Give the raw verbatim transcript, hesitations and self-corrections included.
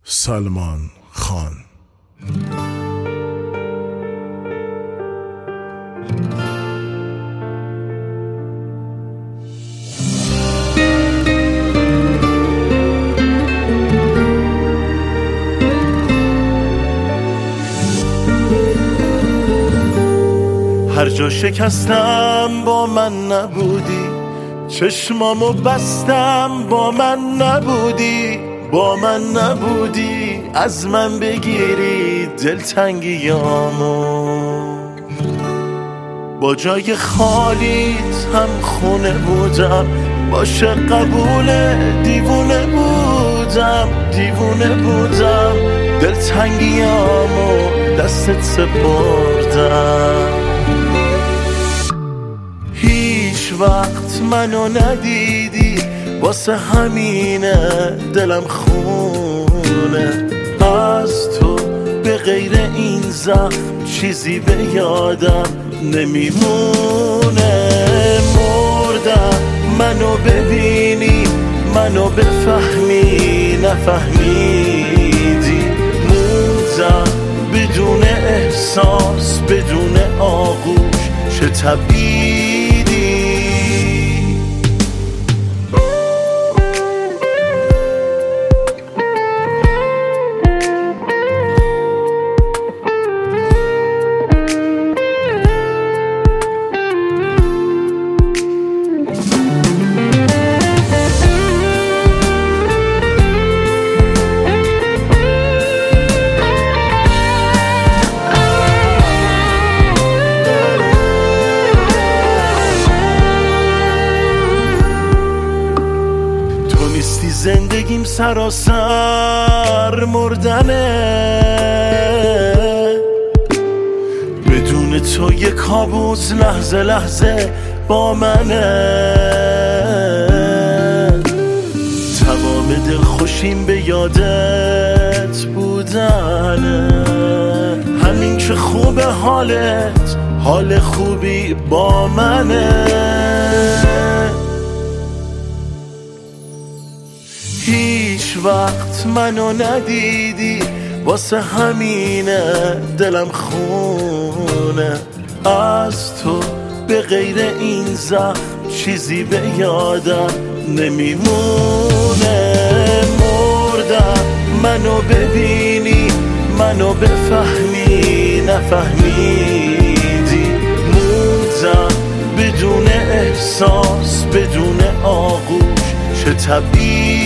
سلمان خان. هر جا شکستم با من نبودی، چشمامو بستم با من نبودی، با من نبودی از من بگیری دلتنگیامو. با جای خالیت هم خونه بودم، باشه قبول دیوونه بودم، دیوونه بودم دلتنگیامو دستت سپردم. هیچ وقت منو ندیدی، واسه همینه دلم خونه. از تو به غیر این زخم چیزی به یادم نمیمونه. مردم منو ببینی، منو بفهمی نفهمیدی. موندم بدون احساس، بدون آغوش، چه طبیعی. زندگیم سراسر مردنه، بدون تو یه کابوس لحظه لحظه با منه. تمام دل خوشیم به یادت بودنه، همین که خوب حالت، حال خوبی با منه. هیچ وقت منو ندیدی، واسه همینه دلم خونه. از تو به غیر این زخم چیزی به یادم نمیمونه. مردم منو ببینی، منو بفهمی نفهمیدی. موندم بدون احساس، بدون آغوش، چه طبیعی.